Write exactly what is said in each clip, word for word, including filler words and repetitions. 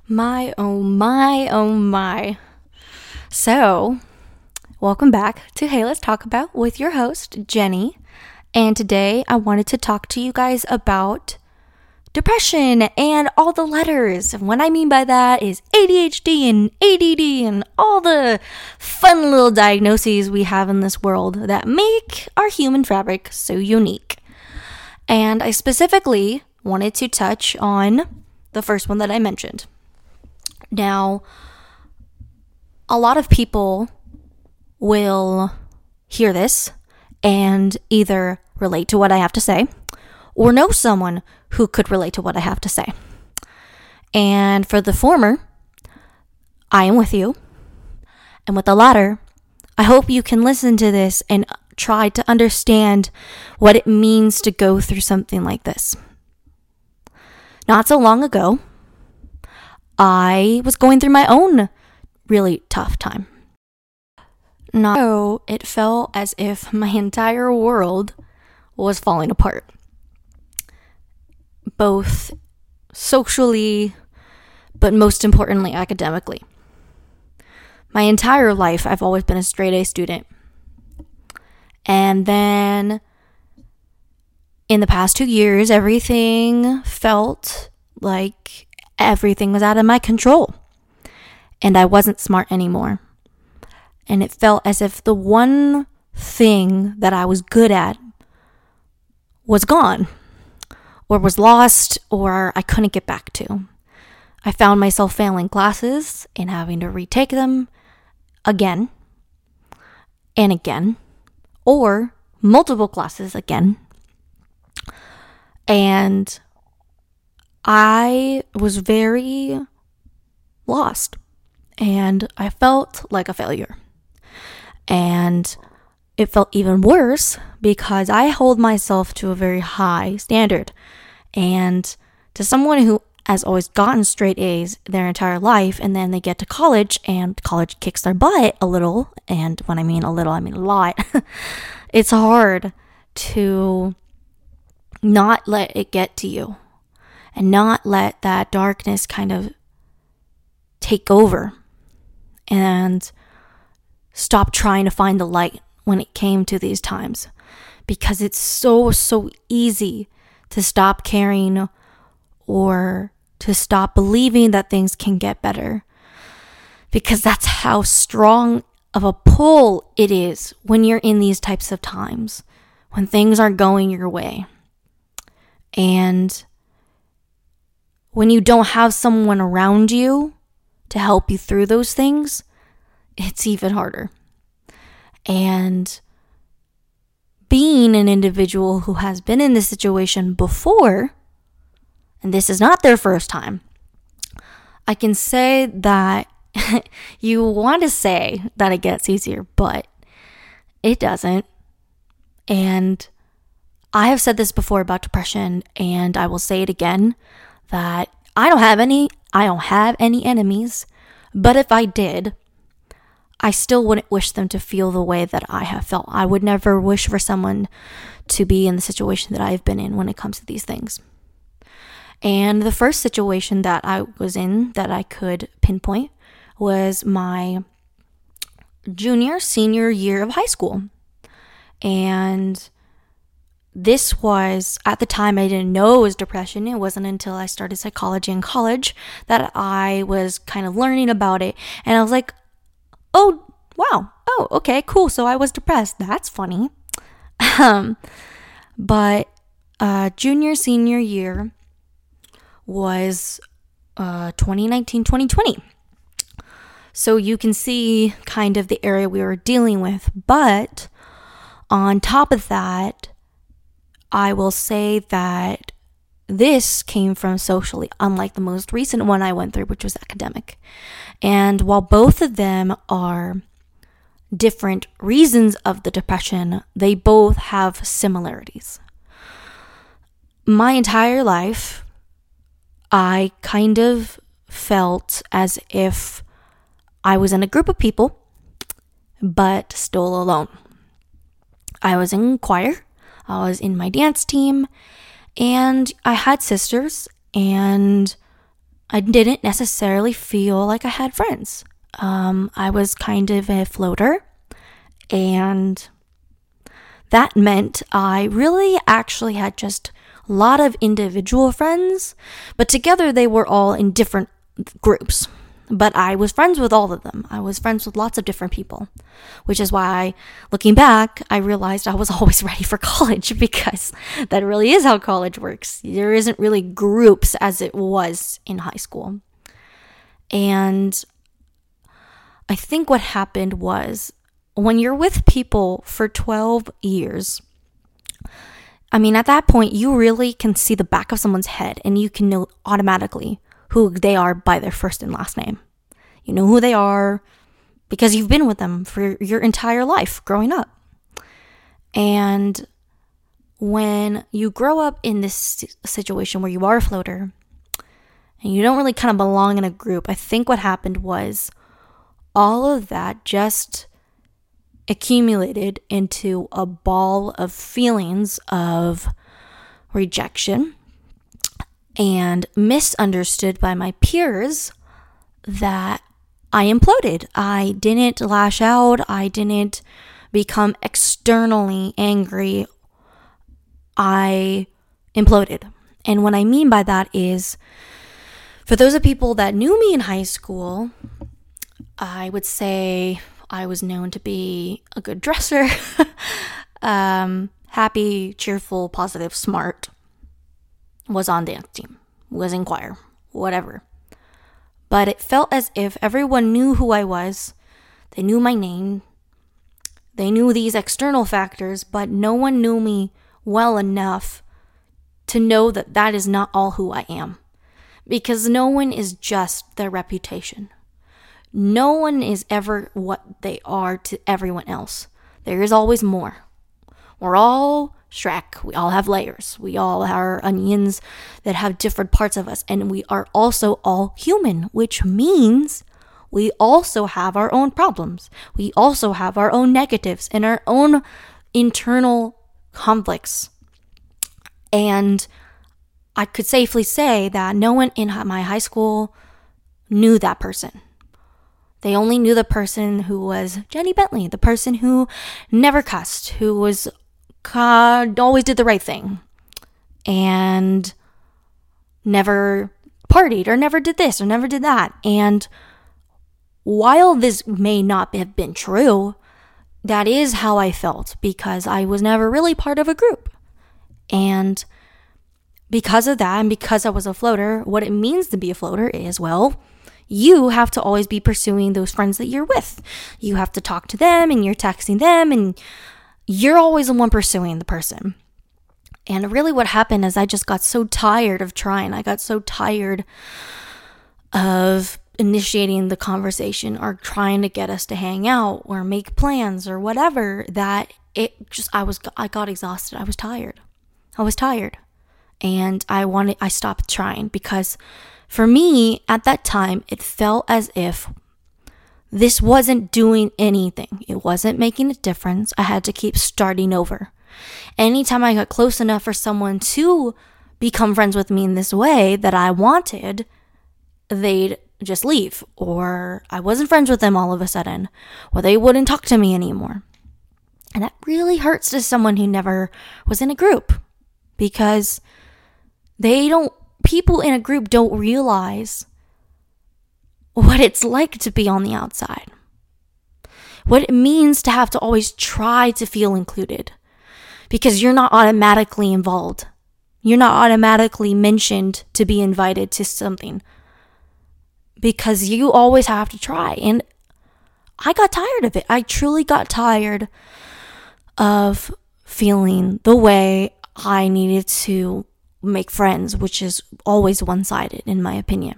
My, oh my, oh my. So, welcome back to Hey Let's Talk About with your host, Jenny. And today I wanted to talk to you guys about depression and all the letters. And what I mean by that is A D H D and A D D and all the fun little diagnoses we have in this world that make our human fabric so unique. And I specifically wanted to touch on the first one that I mentioned. Now, a lot of people will hear this and either relate to what I have to say or know someone who could relate to what I have to say. And for the former, I am with you. And with the latter, I hope you can listen to this and try to understand what it means to go through something like this. Not so long ago, I was going through my own really tough time. Not so it felt as if my entire world was falling apart. Both socially, but most importantly, academically. My entire life, I've always been a straight A student. And then in the past two years, everything felt like everything was out of my control. And I wasn't smart anymore. And it felt as if the one thing that I was good at was gone, or was lost, or I couldn't get back to. I found myself failing classes and having to retake them again and again, or multiple classes again. And I was very lost, and I felt like a failure. And it felt even worse because I hold myself to a very high standard. And to someone who has always gotten straight A's their entire life, and then they get to college and college kicks their butt a little, and when I mean a little, I mean a lot, it's hard to not let it get to you. And not let that darkness kind of take over and stop trying to find the light when it came to these times. Because it's so, so easy to stop caring or to stop believing that things can get better. Because that's how strong of a pull it is when you're in these types of times, when things aren't going your way. And when you don't have someone around you to help you through those things, it's even harder. And being an individual who has been in this situation before, and this is not their first time, I can say that you want to say that it gets easier, but it doesn't. And I have said this before about depression, and I will say it again, that I don't have any, I don't have any enemies, but if I did, I still wouldn't wish them to feel the way that I have felt. I would never wish for someone to be in the situation that I've been in when it comes to these things. And the first situation that I was in that I could pinpoint was my junior, senior year of high school. And this was, at the time, I didn't know it was depression. It wasn't until I started psychology in college that I was kind of learning about it. And I was like, oh, wow. Oh, okay, cool. So I was depressed. That's funny. Um, but uh, junior, senior year was uh, twenty nineteen, twenty twenty. So you can see kind of the area we were dealing with. But on top of that, I will say that this came from socially, unlike the most recent one I went through, which was academic. And while both of them are different reasons of the depression, they both have similarities. My entire life, I kind of felt as if I was in a group of people, but still alone. I was in choir. I was in my dance team, and I had sisters, and I didn't necessarily feel like I had friends. Um, I was kind of a floater, and that meant I really actually had just a lot of individual friends, but together they were all in different groups. But I was friends with all of them. I was friends with lots of different people, which is why, looking back, I realized I was always ready for college, because that really is how college works. There isn't really groups as it was in high school. And I think what happened was, when you're with people for twelve years, I mean, at that point, you really can see the back of someone's head, and you can know automatically who they are by their first and last name. You know who they are because you've been with them for your entire life growing up. And when you grow up in this situation where you are a floater and you don't really kind of belong in a group, I think what happened was all of that just accumulated into a ball of feelings of rejection and misunderstood by my peers that I imploded. I didn't lash out. I didn't become externally angry. I imploded. And what I mean by that is, for those of people that knew me in high school, I would say I was known to be a good dresser, um, happy, cheerful, positive, smart, was on dance team, was in choir, whatever. But it felt as if everyone knew who I was. They knew my name. They knew these external factors, but no one knew me well enough to know that that is not all who I am. Because no one is just their reputation. No one is ever what they are to everyone else. There is always more. We're all Shrek. We all have layers. We all are onions that have different parts of us. And we are also all human, which means we also have our own problems. We also have our own negatives and our own internal conflicts. And I could safely say that no one in my high school knew that person. They only knew the person who was Jenny Bentley, the person who never cussed, who was uh, always did the right thing, and never partied, or never did this, or never did that. And while this may not have been true, that is how I felt, because I was never really part of a group. And because of that, and because I was a floater, what it means to be a floater is, well, you have to always be pursuing those friends that you're with. You have to talk to them, and you're texting them, and you're always the one pursuing the person. And really what happened is I just got so tired of trying. I got so tired of initiating the conversation or trying to get us to hang out or make plans or whatever, that it just, I was, I got exhausted. I was tired. I was tired. And I wanted, I stopped trying, because for me, at that time, it felt as if this wasn't doing anything. It wasn't making a difference. I had to keep starting over. Anytime I got close enough for someone to become friends with me in this way that I wanted, they'd just leave. Or I wasn't friends with them all of a sudden. Or they wouldn't talk to me anymore. And that really hurts to someone who never was in a group. Because they don't people in a group don't realize what it's like to be on the outside. What it means to have to always try to feel included. Because you're not automatically involved. You're not automatically mentioned to be invited to something. Because you always have to try. And I got tired of it. I truly got tired of feeling the way I needed to make friends, which is always one-sided in my opinion.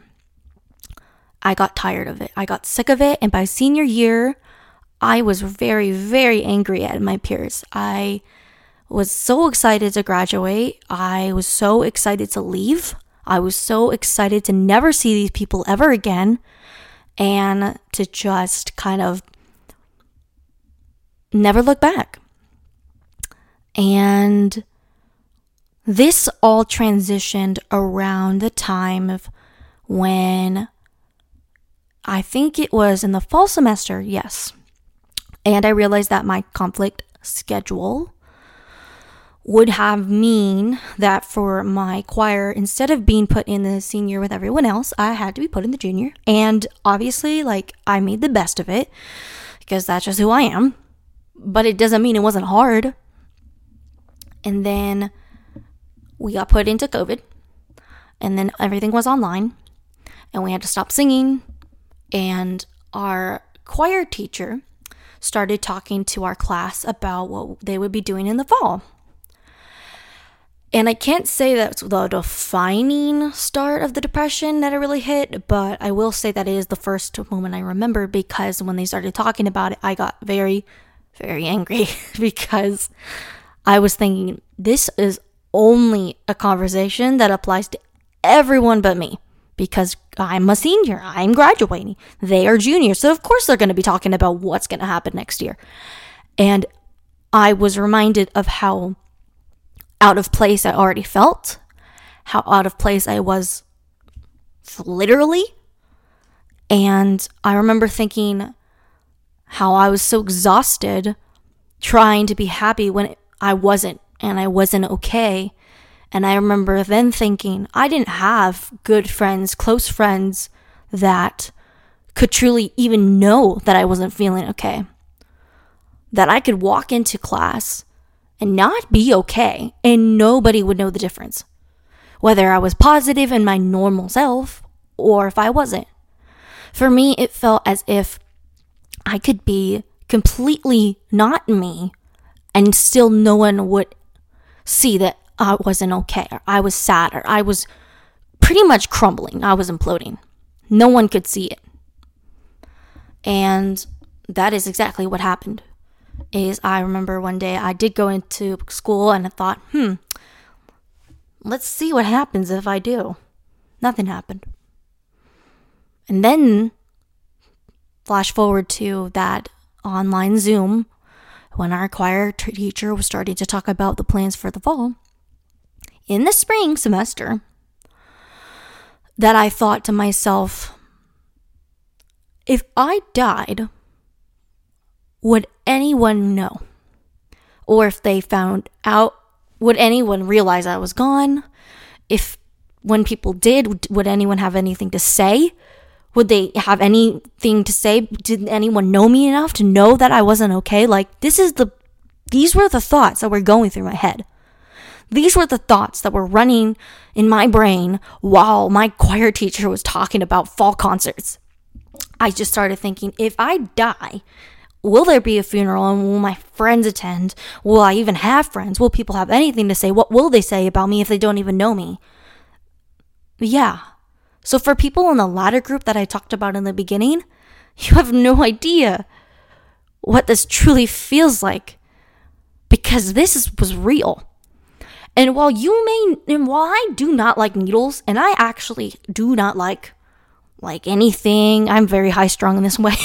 I got tired of it. I got sick of it. And by senior year, I was very, very angry at my peers. I was so excited to graduate. I was so excited to leave. I was so excited to never see these people ever again, and to just kind of never look back. And this all transitioned around the time of when I think it was in the fall semester, yes. And I realized that my conflict schedule would have mean that for my choir, instead of being put in the senior with everyone else, I had to be put in the junior. And obviously, like, I made the best of it because that's just who I am. But it doesn't mean it wasn't hard. And then we got put into COVID. And then everything was online. And we had to stop singing. And our choir teacher started talking to our class about what they would be doing in the fall. And I can't say that's the defining start of the depression that it really hit, but I will say that it is the first moment I remember, because when they started talking about it, I got very, very angry because I was thinking, this is only a conversation that applies to everyone but me, because I'm a senior, I'm graduating, they are juniors, so of course they're going to be talking about what's going to happen next year. And I was reminded of how out of place I already felt, how out of place I was literally. And I remember thinking how I was so exhausted trying to be happy when I wasn't, and I wasn't okay. And I remember then thinking I didn't have good friends, close friends that could truly even know that I wasn't feeling okay. That I could walk into class and not be okay, and nobody would know the difference, whether I was positive in my normal self or if I wasn't. For me, it felt as if I could be completely not me and still no one would see that I wasn't okay, or I was sad, or I was pretty much crumbling. I was imploding. No one could see it. And that is exactly what happened. Is I remember one day I did go into school and I thought, hmm, let's see what happens if I do. Nothing happened. And then flash forward to that online Zoom when our choir t- teacher was starting to talk about the plans for the fall. In the spring semester, that I thought to myself, if I died, would anyone know? Or if they found out, would anyone realize I was gone? If when people did, would anyone have anything to say? Would they have anything to say? Did anyone know me enough to know that I wasn't okay? Like, this is the, these were the thoughts that were going through my head. These were the thoughts that were running in my brain while my choir teacher was talking about fall concerts. I just started thinking, if I die, will there be a funeral, and will my friends attend? Will I even have friends? Will people have anything to say? What will they say about me if they don't even know me? Yeah. So for people in the latter group that I talked about in the beginning, you have no idea what this truly feels like, because this is, was real. And while you may, and while I do not like needles, and I actually do not like, like anything, I'm very high strung in this way.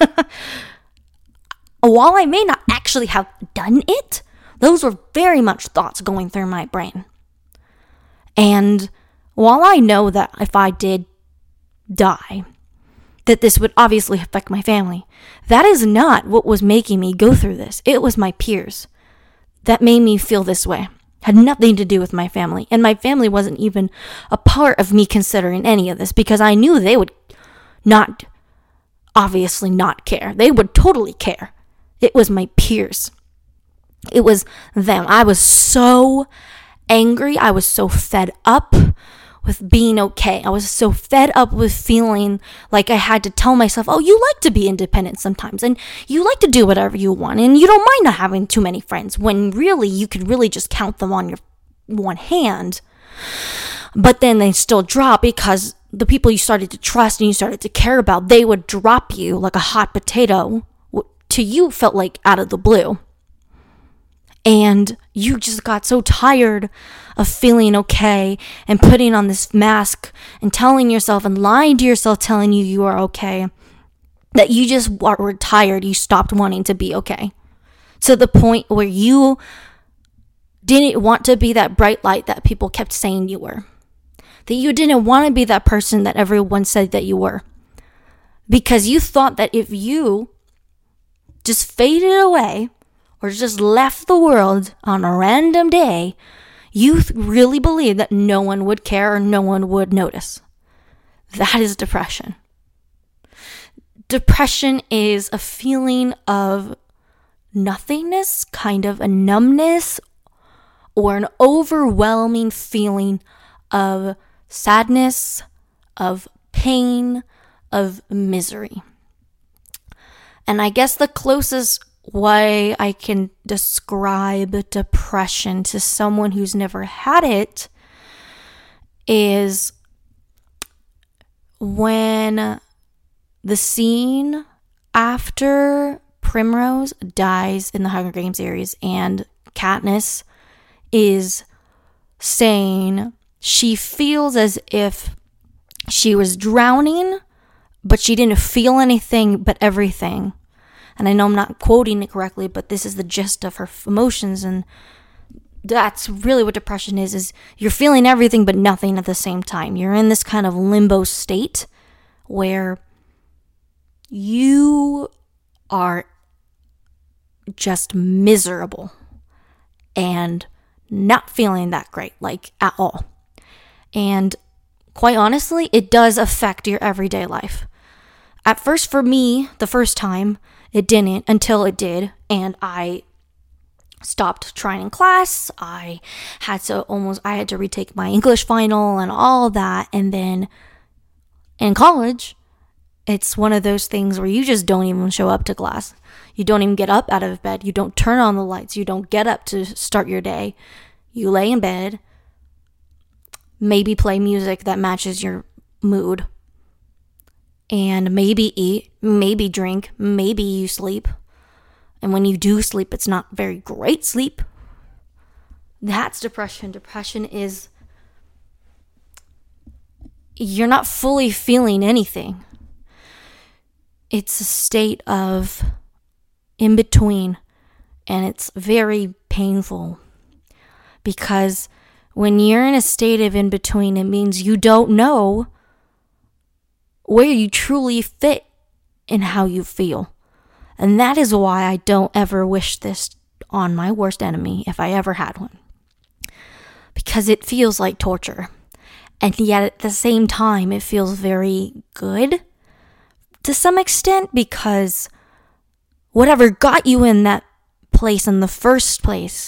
While I may not actually have done it, those were very much thoughts going through my brain. And while I know that if I did die, that this would obviously affect my family, that is not what was making me go through this. It was my peers that made me feel this way. Had nothing to do with my family. And my family wasn't even a part of me considering any of this, because I knew they would not, obviously not care. They would totally care. It was my peers. It was them. I was so angry. I was so fed up with being okay. I was so fed up with feeling like I had to tell myself, oh, you like to be independent sometimes, and you like to do whatever you want, and you don't mind not having too many friends, when really you could really just count them on your one hand. But then they still drop, because the people you started to trust and you started to care about, they would drop you like a hot potato. To you felt like out of the blue. And you just got so tired of feeling okay and putting on this mask and telling yourself and lying to yourself, telling you you are okay, that you just were tired. You stopped wanting to be okay, to the point where you didn't want to be that bright light that people kept saying you were. that you didn't want to be that person that everyone said that you were. Because you thought that if you just faded away or just left the world on a random day, you really believed that no one would care or no one would notice. That is depression. Depression is a feeling of nothingness, kind of a numbness, or an overwhelming feeling of sadness, of pain, of misery. And I guess the closest way I can describe depression to someone who's never had it is when the scene after Primrose dies in the Hunger Games series and Katniss is saying she feels as if she was drowning, but she didn't feel anything but everything. And I know I'm not quoting it correctly, but this is the gist of her emotions, and that's really what depression is, is you're feeling everything but nothing at the same time. You're in this kind of limbo state where you are just miserable and not feeling that great, like at all. And quite honestly, it does affect your everyday life. At first, for me, the first time, it didn't until it did, and I stopped trying in class. I had to almost, I had to retake my English final and all that. And then in college, it's one of those things where you just don't even show up to class. You don't even get up out of bed. You don't turn on the lights. You don't get up to start your day. You lay in bed, maybe play music that matches your mood, and maybe eat, maybe drink, maybe you sleep. And when you do sleep, it's not very great sleep. That's depression. Depression is you're not fully feeling anything. It's a state of in between, and it's very painful because when you're in a state of in between, it means you don't know where you truly fit in how you feel. And that is why I don't ever wish this on my worst enemy if I ever had one. Because it feels like torture. And yet at the same time, it feels very good to some extent, because whatever got you in that place in the first place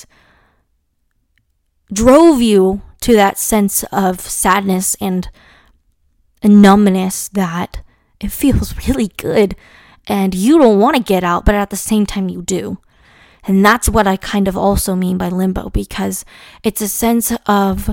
drove you to that sense of sadness and numbness that it feels really good. And you don't want to get out, but at the same time you do. And that's what I kind of also mean by limbo, because it's a sense of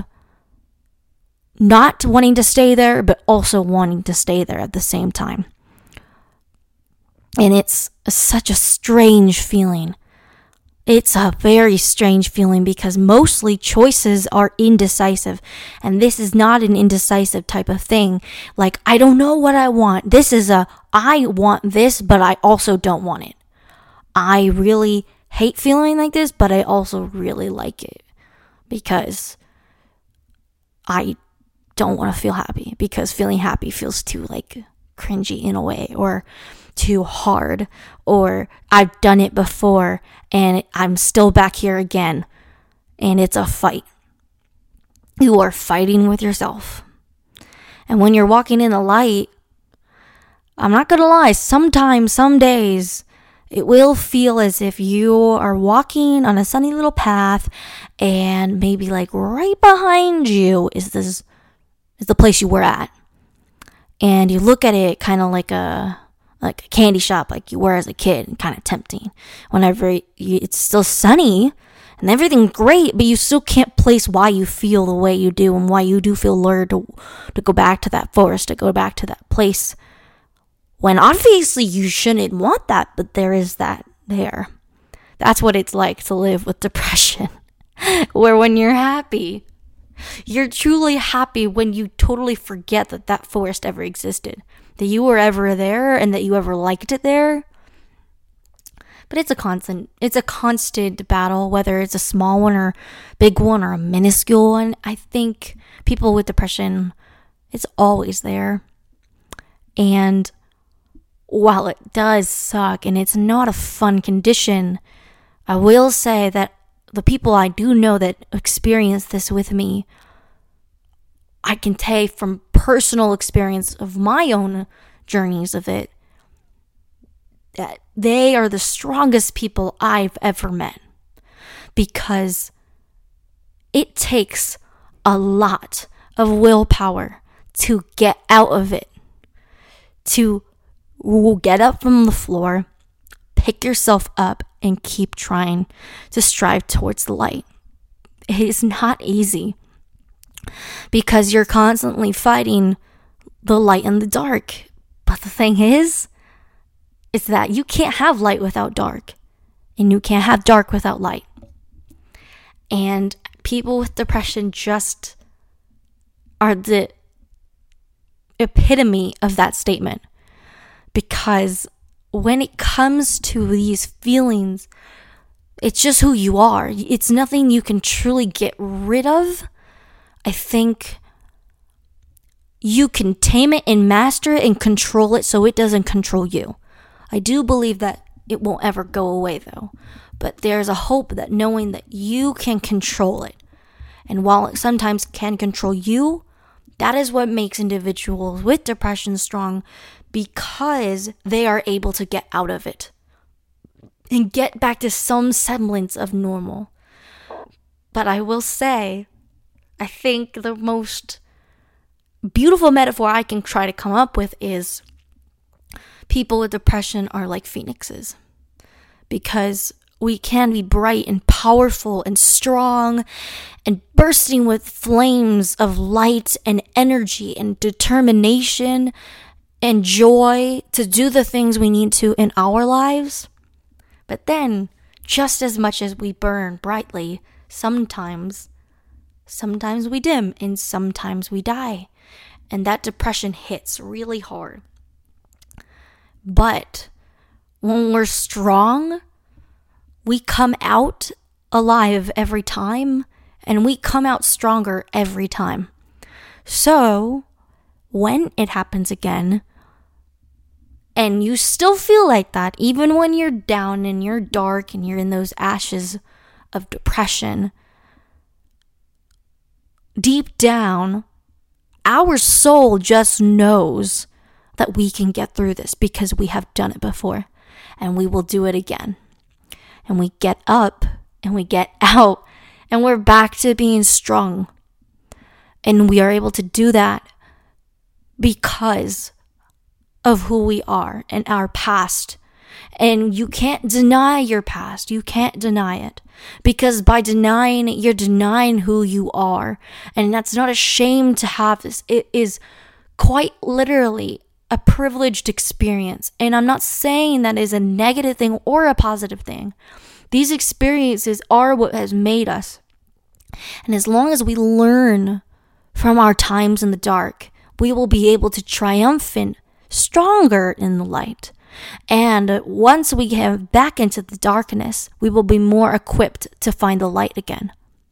not wanting to stay there, but also wanting to stay there at the same time. And it's such a strange feeling. It's a very strange feeling because mostly choices are indecisive. And this is not an indecisive type of thing. Like, I don't know what I want. This is a, I want this, but I also don't want it. I really hate feeling like this, but I also really like it. Because I don't want to feel happy. Because feeling happy feels too, like, cringy in a way. Or too hard, or I've done it before and I'm still back here again, and it's a fight. You are fighting with yourself. And when you're walking in the light, I'm not gonna lie, sometimes, some days, it will feel as if you are walking on a sunny little path, and maybe like right behind you is this is the place you were at, and you look at it kind of like a like a candy shop like you were as a kid, and kind of tempting whenever you, it's still sunny and everything's great, but you still can't place why you feel the way you do and why you do feel lured to, to go back to that forest, to go back to that place, when obviously you shouldn't want that, but there is that there. That's what it's like to live with depression, where when you're happy, you're truly happy when you totally forget that that forest ever existed, that you were ever there and that you ever liked it there. But it's a constant, it's a constant battle, whether it's a small one or big one or a minuscule one. I think people with depression, it's always there. And while it does suck and it's not a fun condition, I will say that the people I do know that experience this with me, I can tell from personal experience of my own journeys of it, that they are the strongest people I've ever met. Because it takes a lot of willpower to get out of it. To get up from the floor, pick yourself up, and keep trying to strive towards the light. It is not easy. Because you're constantly fighting the light and the dark. But the thing is, is that you can't have light without dark. And you can't have dark without light. And people with depression just are the epitome of that statement. Because when it comes to these feelings, it's just who you are. It's nothing you can truly get rid of. I think you can tame it and master it and control it so it doesn't control you. I do believe that it won't ever go away though. But there's a hope that knowing that you can control it. And while it sometimes can control you, that is what makes individuals with depression strong, because they are able to get out of it and get back to some semblance of normal. But I will say, I think the most beautiful metaphor I can try to come up with is people with depression are like phoenixes, because we can be bright and powerful and strong and bursting with flames of light and energy and determination and joy to do the things we need to in our lives. But then, just as much as we burn brightly, sometimes, sometimes we dim and sometimes we die. And that depression hits really hard. But when we're strong, we come out alive every time, and we come out stronger every time. So, when it happens again, and you still feel like that, even when you're down and you're dark and you're in those ashes of depression, deep down, our soul just knows that we can get through this because we have done it before, and we will do it again. And we get up and we get out and we're back to being strong. And we are able to do that because of who we are and our past. And you can't deny your past. You can't deny it. Because by denying it, you're denying who you are. And that's not a shame to have this. It is quite literally a privileged experience. And I'm not saying that is a negative thing or a positive thing. These experiences are what has made us. And as long as we learn from our times in the dark, we will be able to triumphant, stronger in the light. And once we get back into the darkness, we will be more equipped to find the light again.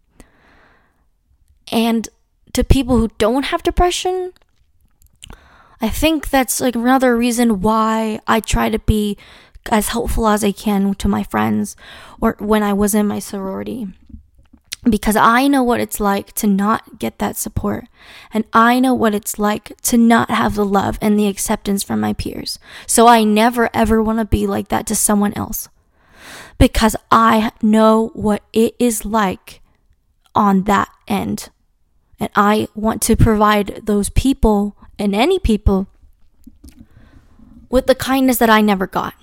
And to people who don't have depression, I think that's like another reason why I try to be as helpful as I can to my friends or when I was in my sorority. Because I know what it's like to not get that support. And I know what it's like to not have the love and the acceptance from my peers. So I never ever want to be like that to someone else. Because I know what it is like on that end. And I want to provide those people and any people with the kindness that I never got.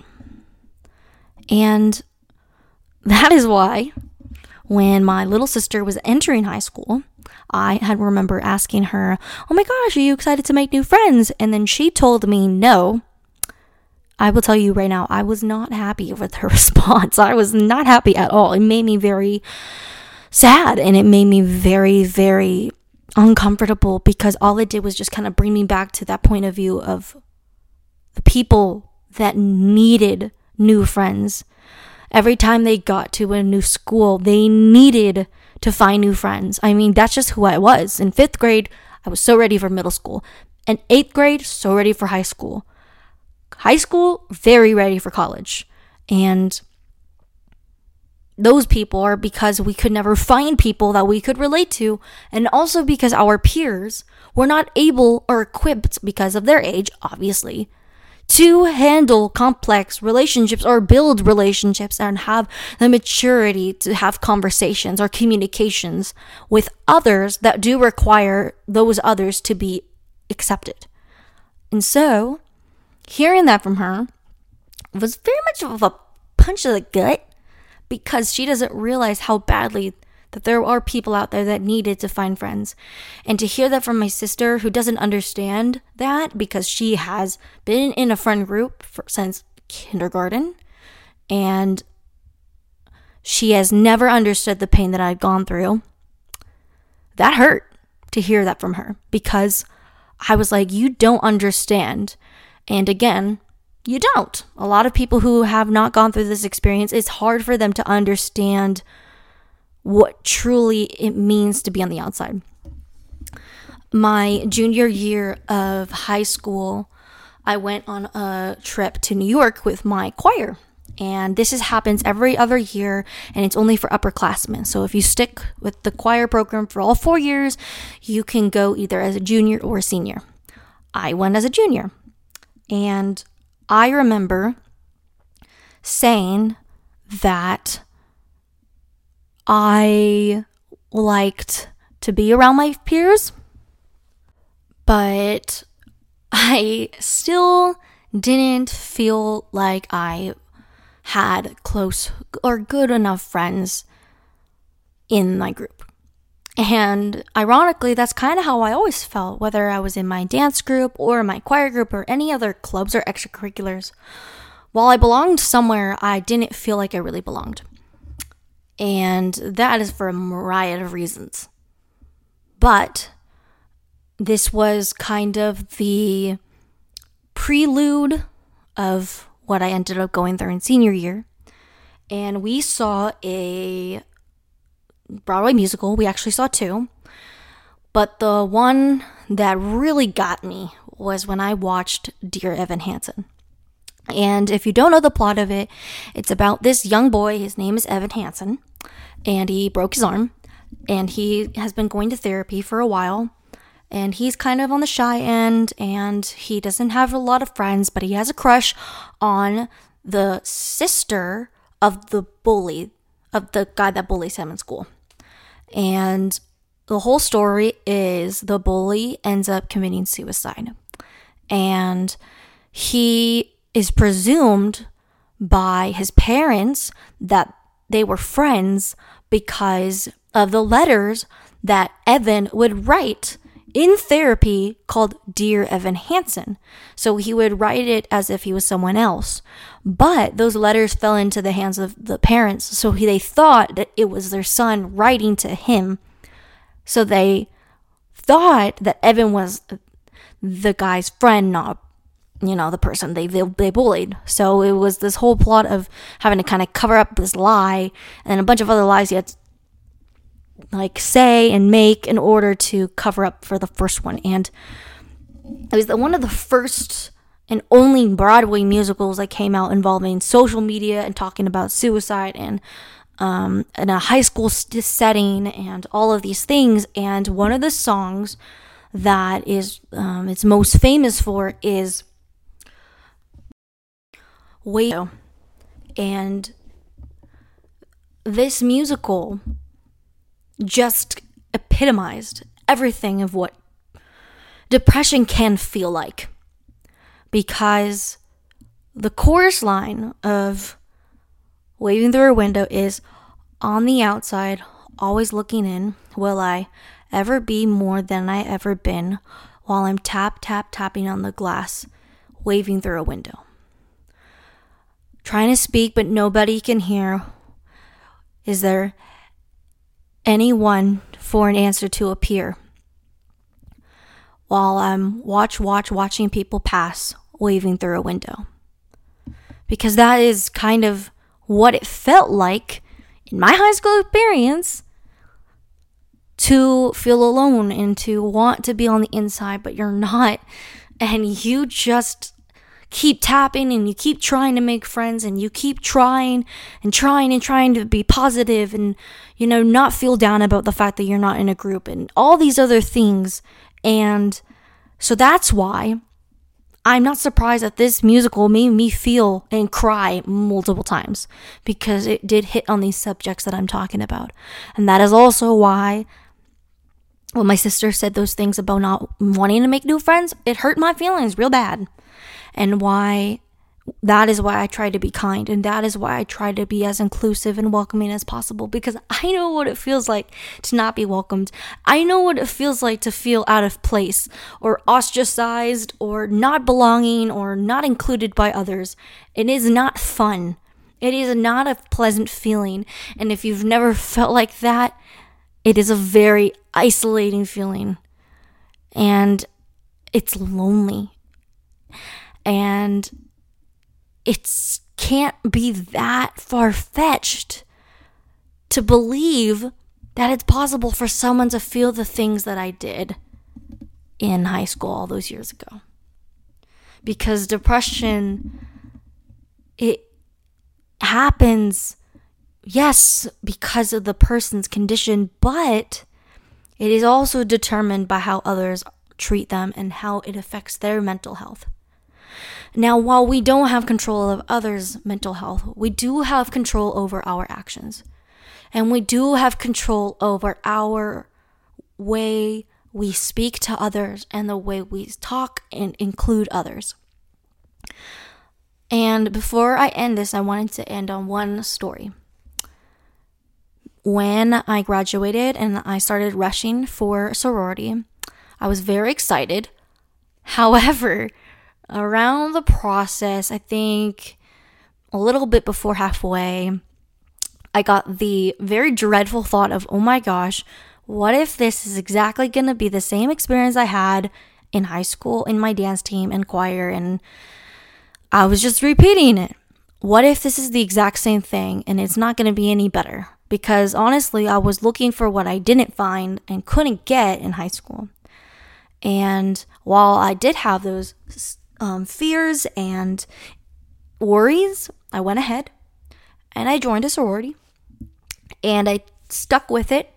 And that is why when my little sister was entering high school, I had remember asking her, "Oh my gosh, are you excited to make new friends?" And then she told me no. I will tell you right now, I was not happy with her response. I was not happy at all. It made me very sad, and it made me very, very uncomfortable, because all it did was just kind of bring me back to that point of view of the people that needed new friends. Every time they got to a new school, they needed to find new friends. I mean, that's just who I was. In fifth grade, I was so ready for middle school. In eighth grade, so ready for high school. High school, very ready for college. And those people are because we could never find people that we could relate to, and also because our peers were not able or equipped, because of their age, obviously, to handle complex relationships or build relationships and have the maturity to have conversations or communications with others that do require those others to be accepted. And so, hearing that from her was very much of a punch to the gut, because she doesn't realize how badly that there are people out there that needed to find friends. And to hear that from my sister, who doesn't understand that because she has been in a friend group for, since kindergarten, and she has never understood the pain that I've gone through, that hurt to hear that from her, because I was like, you don't understand. And again, you don't. A lot of people who have not gone through this experience, it's hard for them to understand what truly it means to be on the outside. My junior year of high school, I went on a trip to New York with my choir. And this is, happens every other year, and it's only for upperclassmen. So if you stick with the choir program for all four years, you can go either as a junior or a senior. I went as a junior. And I remember saying that I liked to be around my peers, but I still didn't feel like I had close or good enough friends in my group. And ironically, that's kind of how I always felt, whether I was in my dance group or my choir group or any other clubs or extracurriculars. While I belonged somewhere, I didn't feel like I really belonged. And that is for a myriad of reasons. But this was kind of the prelude of what I ended up going through in senior year. And we saw a Broadway musical. We actually saw two. But the one that really got me was when I watched Dear Evan Hansen. And if you don't know the plot of it, it's about this young boy. His name is Evan Hansen. And he broke his arm. And he has been going to therapy for a while. And he's kind of on the shy end. And he doesn't have a lot of friends. But he has a crush on the sister of the bully, of the guy that bullies him in school. And the whole story is the bully ends up committing suicide. And he is presumed by his parents that they were friends because of the letters that Evan would write in therapy called Dear Evan Hansen. So he would write it as if he was someone else. But those letters fell into the hands of the parents, so he, they thought that it was their son writing to him. So they thought that Evan was the guy's friend, not, you know, the person they, they they bullied. So it was this whole plot of having to kind of cover up this lie and a bunch of other lies he had to, like, say and make in order to cover up for the first one. And it was the, one of the first and only Broadway musicals that came out involving social media and talking about suicide and um, in a high school st- setting and all of these things. And one of the songs that is um, it's most famous for is Wait. And this musical just epitomized everything of what depression can feel like. Because the chorus line of Waving Through a Window is, on the outside, always looking in, will I ever be more than I ever been, while I'm tap, tap, tapping on the glass, waving through a window. Trying to speak, but nobody can hear. Is there anyone for an answer to appear? While I'm watch, watch, watching people pass, waving through a window. Because that is kind of what it felt like in my high school experience to feel alone and to want to be on the inside, but you're not. And you just keep tapping and you keep trying to make friends and you keep trying and trying and trying to be positive and, you know, not feel down about the fact that you're not in a group and all these other things. And so that's why I'm not surprised that this musical made me feel and cry multiple times, because it did hit on these subjects that I'm talking about. And that is also why when my sister said those things about not wanting to make new friends, it hurt my feelings real bad. And why that is why I try to be kind, and that is why I try to be as inclusive and welcoming as possible, because I know what it feels like to not be welcomed. I know what it feels like to feel out of place or ostracized or not belonging or not included by others. It is not fun. It is not a pleasant feeling. And if you've never felt like that, it is a very isolating feeling, and it's lonely. And it can't be that far-fetched to believe that it's possible for someone to feel the things that I did in high school all those years ago. Because depression, it happens, yes, because of the person's condition, but it is also determined by how others treat them and how it affects their mental health. Now, while we don't have control of others' mental health, we do have control over our actions. And we do have control over our way we speak to others and the way we talk and include others. And before I end this, I wanted to end on one story. When I graduated and I started rushing for sorority, I was very excited. However, around the process, I think a little bit before halfway, I got the very dreadful thought of, oh my gosh, what if this is exactly going to be the same experience I had in high school, in my dance team and choir, and I was just repeating it. What if this is the exact same thing and it's not going to be any better? Because honestly, I was looking for what I didn't find and couldn't get in high school. And while I did have those um, fears and worries, I went ahead and I joined a sorority and I stuck with it.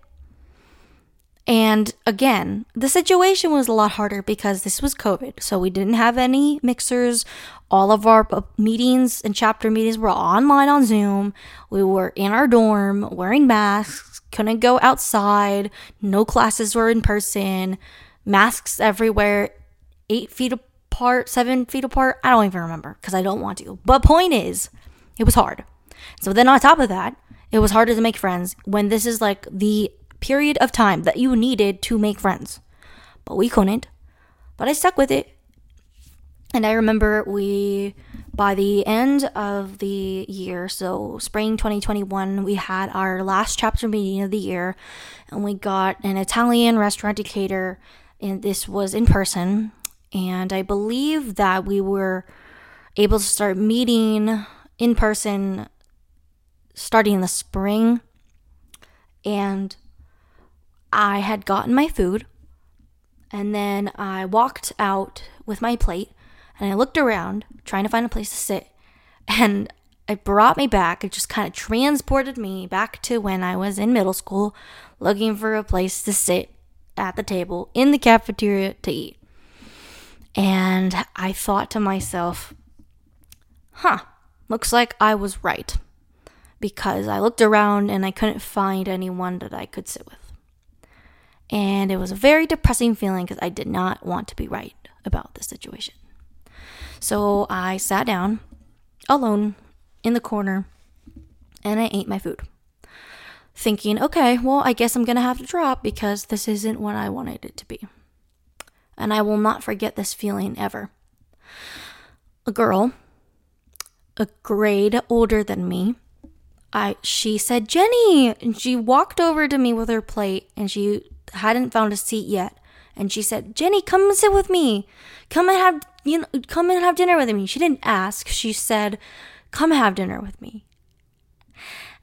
And again, the situation was a lot harder because this was COVID. So we didn't have any mixers. All of our meetings and chapter meetings were online on Zoom. We were in our dorm wearing masks, couldn't go outside. No classes were in person. Masks everywhere, eight feet apart, seven feet apart. I don't even remember because I don't want to. But point is, it was hard. So then on top of that, it was harder to make friends when this is like the period of time that you needed to make friends. But we couldn't. But I stuck with it. And I remember we, by the end of the year, so spring twenty twenty-one, we had our last chapter meeting of the year. And we got an Italian restaurant caterer. And this was in person. And I believe that we were able to start meeting in person starting in the spring. And I had gotten my food. And then I walked out with my plate. And I looked around trying to find a place to sit. And it brought me back. It just kind of transported me back to when I was in middle school looking for a place to sit at the table in the cafeteria to eat. And I thought to myself, huh, looks like I was right. Because I looked around and I couldn't find anyone that I could sit with. And it was a very depressing feeling because I did not want to be right about the situation. So I sat down alone in the corner and I ate my food. Thinking, okay, well, I guess I'm going to have to drop because this isn't what I wanted it to be. And I will not forget this feeling ever. A girl, a grade older than me, I she said, Jenny, and she walked over to me with her plate and she hadn't found a seat yet. And she said, Jenny, come and sit with me. Come and have, you know, come and have dinner with me. She didn't ask. She said, come have dinner with me.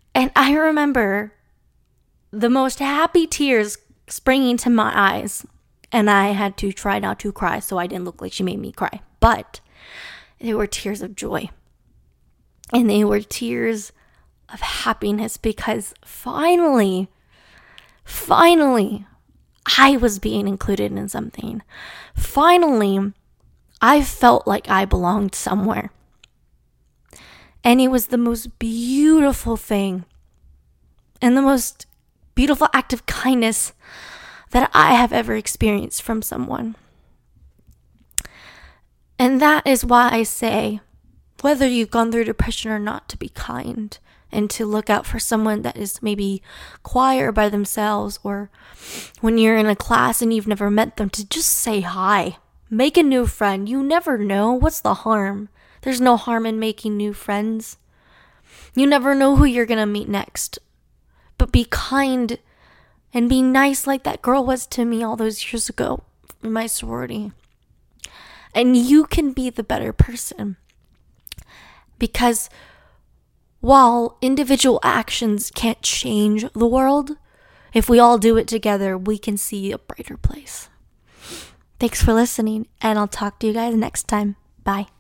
And I remember the most happy tears springing to my eyes. And I had to try not to cry so I didn't look like she made me cry. But they were tears of joy. And they were tears of happiness because finally, finally, I was being included in something. Finally, I felt like I belonged somewhere. And it was the most beautiful thing and the most beautiful act of kindness that I have ever experienced from someone. And that is why I say, whether you've gone through depression or not, to be kind and to look out for someone that is maybe quiet or by themselves, or when you're in a class and you've never met them, to just say hi. Make a new friend. You never know. What's the harm? There's no harm in making new friends. You never know who you're going to meet next. But be kind and be nice like that girl was to me all those years ago in my sorority. And you can be the better person. Because while individual actions can't change the world, if we all do it together, we can see a brighter place. Thanks for listening, and I'll talk to you guys next time. Bye.